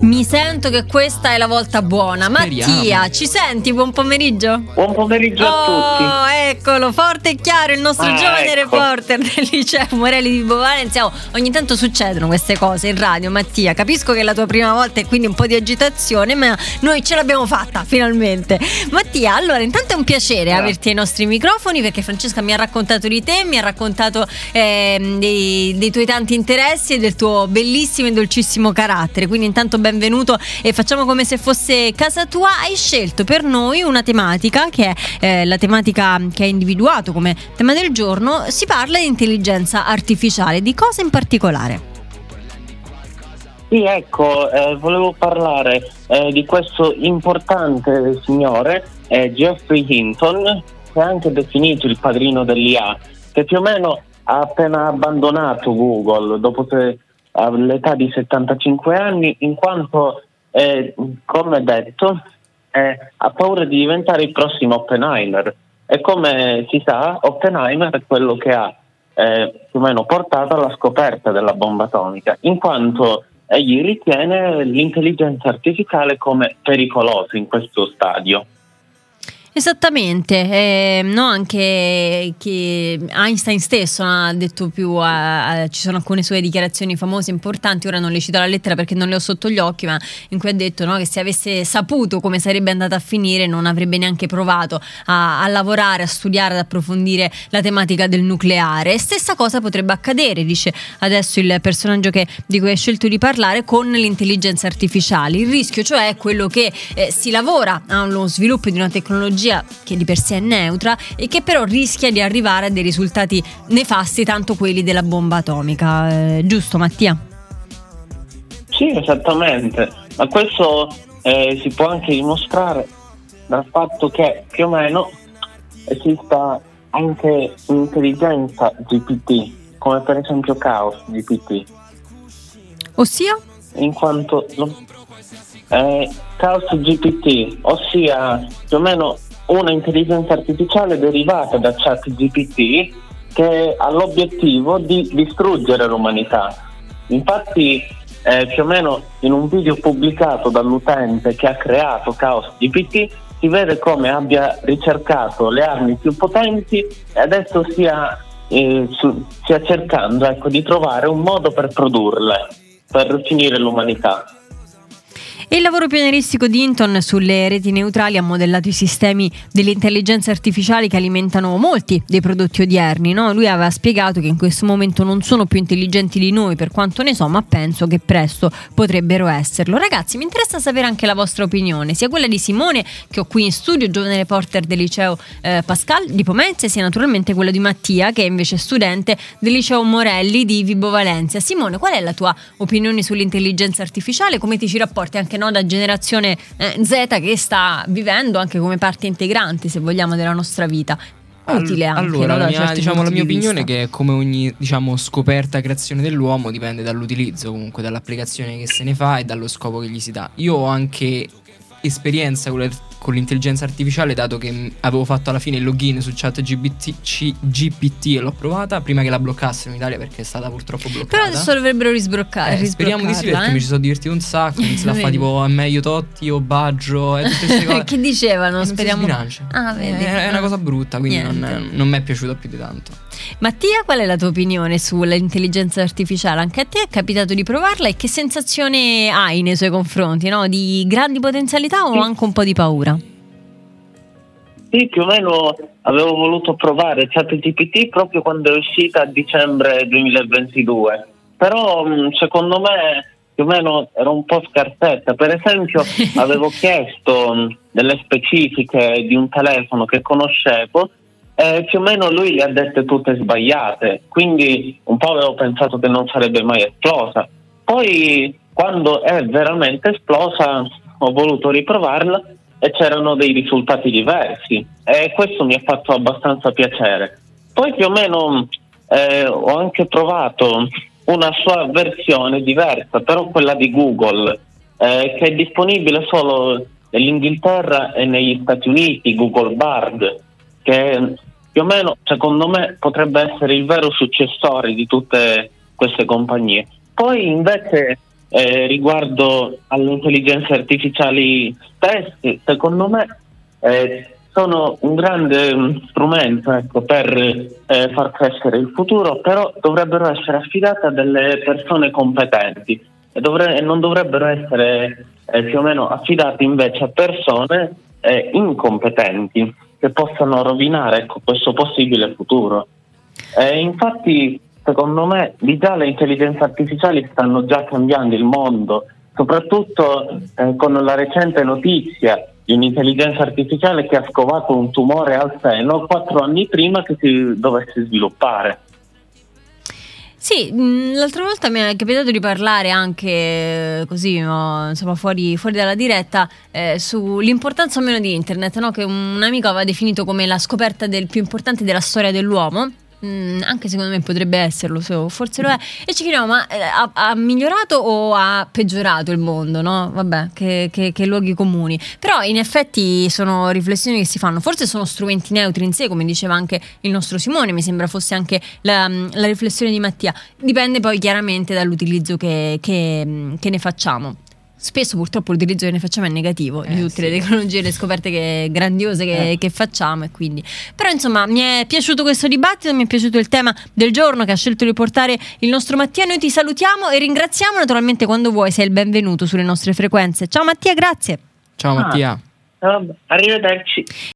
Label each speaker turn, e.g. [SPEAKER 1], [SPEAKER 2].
[SPEAKER 1] Mi sento che questa è la volta buona. Mattia, ci senti? Buon pomeriggio.
[SPEAKER 2] Buon pomeriggio a tutti.
[SPEAKER 1] Eccolo, forte e chiaro il nostro giovane reporter del liceo Morelli di Vibo Valentia. Ogni tanto succedono queste cose in radio, Mattia. Capisco che è la tua prima volta e quindi un po' di agitazione, ma noi ce l'abbiamo fatta finalmente. Mattia, allora intanto è un piacere averti ai nostri microfoni, perché Francesca mi ha raccontato di te, mi ha raccontato dei tuoi tanti interessi e del tuo bellissimo e dolcissimo carattere. Quindi intanto benvenuto e facciamo come se fosse casa tua. Hai scelto per noi una tematica che è la tematica che hai individuato come tema del giorno. Si parla di intelligenza artificiale. Di cosa in particolare?
[SPEAKER 2] Sì, ecco, volevo parlare di questo importante signore, Geoffrey Hinton, che è anche definito il padrino dell'IA, che più o meno ha appena abbandonato Google dopo che all'età di 75 anni, in quanto, come detto, ha paura di diventare il prossimo Oppenheimer. E come si sa, Oppenheimer è quello che ha più o meno portato alla scoperta della bomba atomica, in quanto egli ritiene l'intelligenza artificiale come pericolosa in questo stadio.
[SPEAKER 1] Esattamente, no, anche che Einstein stesso ha detto più, ci sono alcune sue dichiarazioni famose importanti, ora non le cito la lettera perché non le ho sotto gli occhi, ma in cui ha detto, no, che se avesse saputo come sarebbe andata a finire non avrebbe neanche provato a lavorare, a studiare, ad approfondire la tematica del nucleare. E stessa cosa potrebbe accadere, dice adesso il personaggio di cui hai scelto di parlare, con l'intelligenza artificiale. Il rischio cioè è quello che si lavora allo sviluppo di una tecnologia che di per sé è neutra e che però rischia di arrivare a dei risultati nefasti, tanto quelli della bomba atomica, giusto Mattia?
[SPEAKER 2] Sì, esattamente, ma questo si può anche dimostrare dal fatto che più o meno esista anche un'intelligenza GPT, come per esempio Chaos GPT.
[SPEAKER 1] Ossia?
[SPEAKER 2] In quanto Chaos GPT, ossia più o meno una intelligenza artificiale derivata da ChatGPT che ha l'obiettivo di distruggere l'umanità. Infatti più o meno in un video pubblicato dall'utente che ha creato Chaos GPT si vede come abbia ricercato le armi più potenti e adesso stia cercando, ecco, di trovare un modo per produrle, per finire l'umanità.
[SPEAKER 1] E il lavoro pionieristico di Hinton sulle reti neutrali ha modellato i sistemi delle intelligenze artificiali che alimentano molti dei prodotti odierni, no? Lui aveva spiegato che in questo momento non sono più intelligenti di noi, per quanto ne so, ma penso che presto potrebbero esserlo. Ragazzi, mi interessa sapere anche la vostra opinione, sia quella di Simone, che ho qui in studio, giovane reporter del liceo Pascal di Pomezia, sia naturalmente quella di Mattia, che è invece studente del liceo Morelli di Vibo Valentia. Simone, qual è la tua opinione sull'intelligenza artificiale? Come ti ci rapporti anche da generazione Z, che sta vivendo anche come parte integrante, se vogliamo, della nostra vita? Utile anche,
[SPEAKER 3] allora,
[SPEAKER 1] no?
[SPEAKER 3] la mia opinione è che, come ogni scoperta, creazione dell'uomo, dipende dall'utilizzo, comunque dall'applicazione che se ne fa e dallo scopo che gli si dà. Io ho anche esperienza con l'intelligenza artificiale, dato che avevo fatto alla fine il login su ChatGPT e l'ho provata prima che la bloccassero in Italia, perché è stata purtroppo bloccata.
[SPEAKER 1] Però adesso dovrebbero risbloccare.
[SPEAKER 3] Speriamo di sì, perché mi ci sono divertito un sacco. Ho iniziato a fare tipo è meglio Totti o Baggio e tutte queste cose.
[SPEAKER 1] Che dicevano? Speriamo.
[SPEAKER 3] Vedi. È una cosa brutta, quindi non mi è piaciuta più di tanto.
[SPEAKER 1] Mattia, qual è la tua opinione sull'intelligenza artificiale? Anche a te è capitato di provarla e che sensazione hai nei suoi confronti, no? Di grandi potenzialità o anche un po' di paura?
[SPEAKER 2] Sì, più o meno avevo voluto provare ChatGPT proprio quando è uscita a dicembre 2022, però secondo me più o meno era un po' scarsetta. Per esempio avevo chiesto delle specifiche di un telefono che conoscevo e più o meno lui le ha dette tutte sbagliate, quindi un po' avevo pensato che non sarebbe mai esplosa. Poi quando è veramente esplosa ho voluto riprovarla e c'erano dei risultati diversi e questo mi ha fatto abbastanza piacere. Poi più o meno ho anche provato una sua versione diversa, però quella di Google, che è disponibile solo nell'Inghilterra e negli Stati Uniti, Google Bard, che più o meno secondo me potrebbe essere il vero successore di tutte queste compagnie. Poi invece riguardo alle intelligenze artificiali stesse, secondo me sono un grande strumento, ecco, per far crescere il futuro, però dovrebbero essere affidate a delle persone competenti e non dovrebbero essere più o meno affidate invece a persone incompetenti che possano rovinare, ecco, questo possibile futuro. Infatti, secondo me, di già le intelligenze artificiali stanno già cambiando il mondo, soprattutto con la recente notizia di un'intelligenza artificiale che ha scovato un tumore al seno 4 anni prima che si dovesse sviluppare.
[SPEAKER 1] Sì, l'altra volta mi è capitato di parlare anche così, insomma, fuori dalla diretta, sull'importanza o meno di internet, no? Che un amico aveva definito come la scoperta più importante della storia dell'uomo. Anche secondo me potrebbe esserlo, forse lo è, e ci chiediamo, ma ha migliorato o ha peggiorato il mondo, no? Vabbè, che luoghi comuni. Però in effetti sono riflessioni che si fanno, forse sono strumenti neutri in sé, come diceva anche il nostro Simone, mi sembra fosse anche la riflessione di Mattia. Dipende poi chiaramente dall'utilizzo che ne facciamo. Spesso purtroppo l'utilizzo che ne facciamo è negativo di tutte le tecnologie e le scoperte grandiose che facciamo, e quindi però insomma mi è piaciuto questo dibattito, mi è piaciuto il tema del giorno che ha scelto di portare il nostro Mattia. Noi ti salutiamo e ringraziamo, naturalmente quando vuoi sei il benvenuto sulle nostre frequenze. Ciao Mattia, grazie.
[SPEAKER 3] Ciao Mattia.
[SPEAKER 2] Arrivederci.